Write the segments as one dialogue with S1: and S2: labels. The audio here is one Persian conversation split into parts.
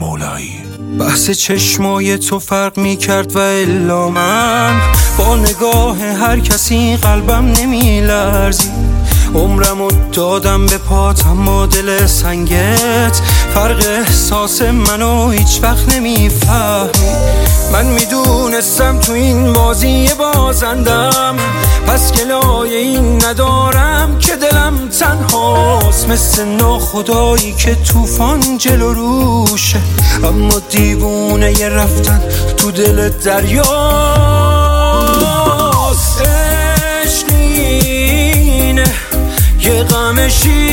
S1: مولایی.
S2: بحث چشمای تو فرق میکرد و الا من با نگاه هر کسی قلبم نمیلرزی. عمرمو دادم به پات اما دل سنگت فرق احساس منو هیچ وقت نمیفهمی. من میدونستم تو این بازی بازندم، پس گلای این ندارم که دلم تنهاست، مثل ناخدایی که طوفان جلو روشه اما دیوونه ی رفتن تو دل دریاست. عشقینه یه غم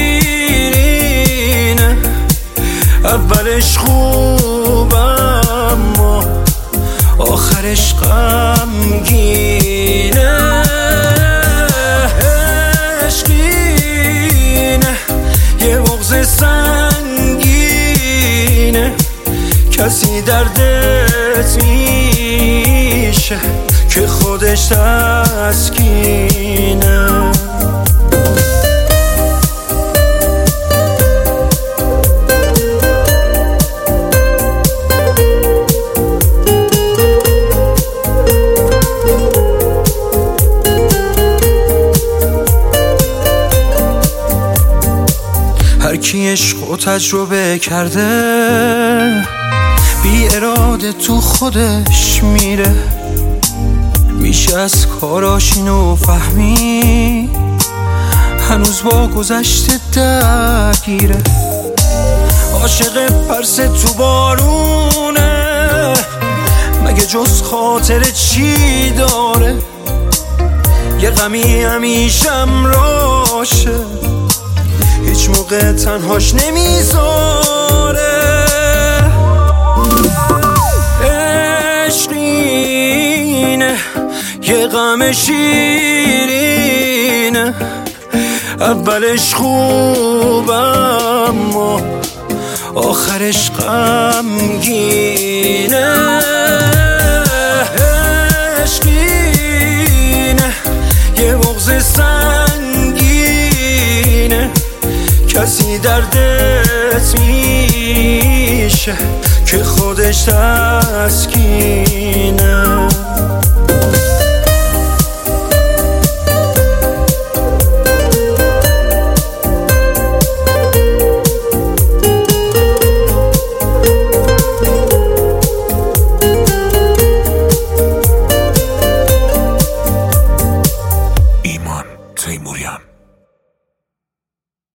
S2: شیرینه، اولش خوب اما آخرش غمگینه. عشقینه یه بغض سنگینه، کسی دردت میشه که خودش تسکینه. هر کی عشق و تجربه کرده بی اراده تو خودش میره، میشه از کاراش اینو فهمی هنوز با گذشته درگیره. عاشق پرس تو بارونه مگه جز خاطر چی داره، یه غمی همیشم راشه هیچ موقع تنهاش نمیذاره. عشقینه یه غم شیرینه، اولش خوب اما آخرش غمگینه. عشقینه یه بغض سنگینه، کسی دردت میشه که خودش تسکینه.